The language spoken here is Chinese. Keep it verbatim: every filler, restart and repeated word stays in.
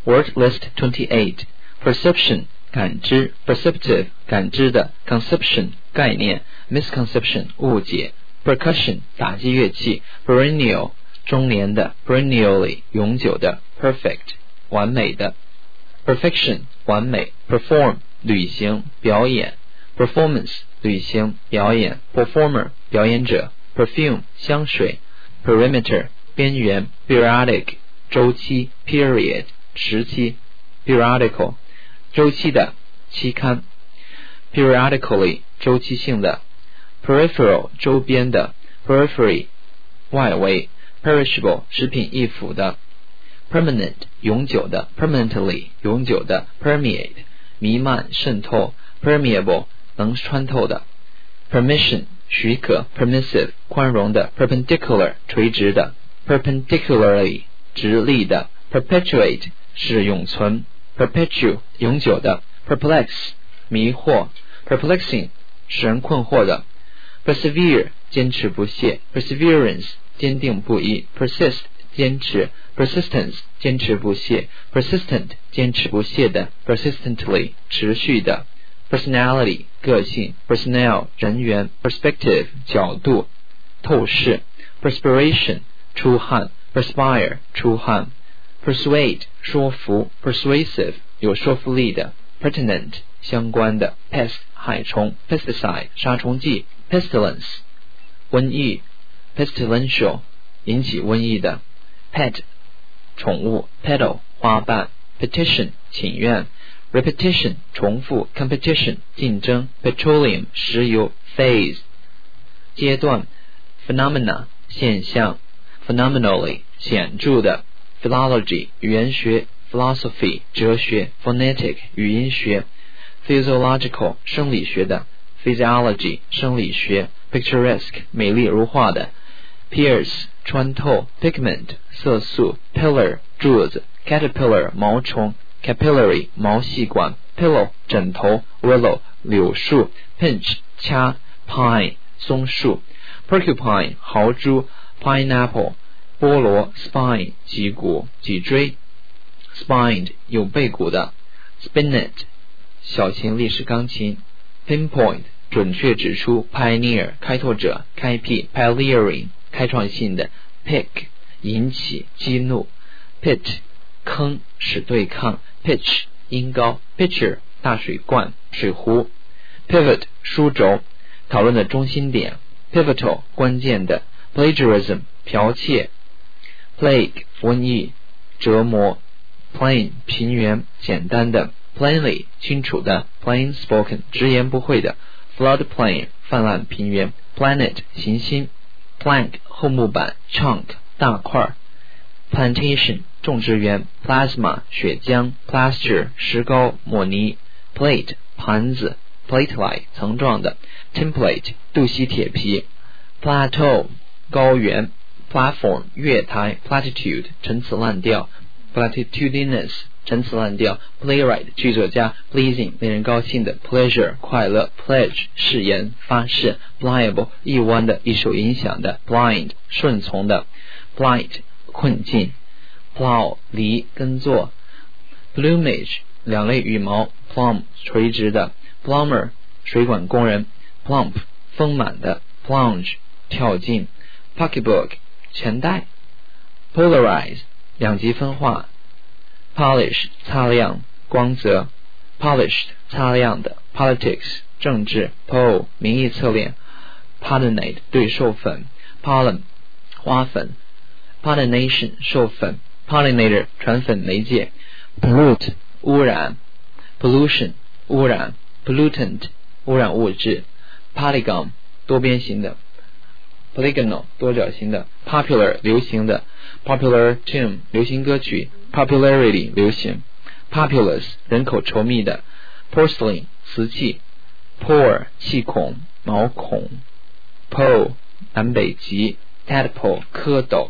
Word list twenty-eight. Perception 感知 perceptive 感知的 conception 概念 misconception 误解 percussion 打击乐器 perennial 终年的 perennially 永久的 perfect 完美的 perfection 完美 perform 履行表演 performance 履行表演 performer 表演者 perfume 香水 perimeter 边缘 periodic 周期 period 时期 periodical 周期的期刊 periodically 周期性的 peripheral 周边的 periphery 外围 perishable 食品易腐的 permanent 永久的 permanently 永久的 permeate 弥漫渗透 permeable 能穿透的 permission 许可 permissive 宽容的 perpendicular 垂直的 perpendicularly 直立的 perpetuate 是永存 perpetual 永久的 perplex 迷惑 perplexing 使人困惑的 persevere 坚持不懈 perseverance 坚定不移 persist 坚持 persistence 坚持不懈 persistent 坚持不懈的 persistently 持续的 personality 个性 personnel 人员 perspective 角度透视 perspiration 出汗 perspire 出汗 persuade 说服 persuasive 有说服力的 pertinent 相关的 pest 害虫 pesticide 杀虫剂 pestilence 瘟疫 pestilential 引起瘟疫的 pet 宠物 petal 花瓣 petition 请愿 repetition 重复 competition 竞争 petroleum 石油 phase 阶段 phenomena 现象 phenomenally 显著的 philology 语言学 philosophy 哲学 phonetic 语音学 physiological 生理学的 physiology 生理学 picturesque 美丽如画的 pierce 穿透 pigment 色素 pillar 柱子 caterpillar 毛虫 capillary 毛细管 pillow 枕头 willow 柳树 pinch 掐 pine 松树 porcupine 豪猪 pineapple 菠萝 spine 脊骨脊椎 spined 有背骨的 spinet 小型立式钢琴 pinpoint 准确指出 pioneer 开拓者开辟 pioneering 开创性的 pick 引起激怒 pit 坑使对抗 pitch 音高 pitcher 大水罐水壶 pivot 枢轴讨论的中心点 pivotal 关键的 plagiarism 剽窃 plague 瘟疫折磨 plain 平原简单的 plainly 清楚的 plain spoken 直言不讳的 floodplain 泛滥平原 planet 行星 plank 厚木板 chunk 大块 plantation 种植园 plasma 血浆 plaster 石膏抹泥 plate 盘子 plate-like 层状的 template 镀锡铁皮 plateau 高原 platform 月台 platitude 陈词滥调 platitudinous 陈词滥调 playwright 剧作家 pleasing 令人高兴的 pleasure 快乐 pledge 誓言发誓 pliable 易弯的易受影响的 blind 顺从的 blight 困境 plow 犁耕作 plumage 两类羽毛 plumb 垂直的 plumber 水管工人 plump 丰满的 plunge 跳进 pocketbook 钱袋 polarize 两极分化 polish 擦亮光泽 polished 擦亮的 politics 政治 poll 民意测验 pollinate 对授粉 pollen 花粉 pollination 授粉 pollinator 传粉媒介 pollute 污染 pollution 污染 pollutant 污染物质 polygon 多边形的 polygonal 多角形的 popular 流行的 popular tune 流行歌曲 popularity 流行 populous 人口稠密的 porcelain 瓷器 pore 气孔毛孔 pole 南北极 tadpole 蝌蚪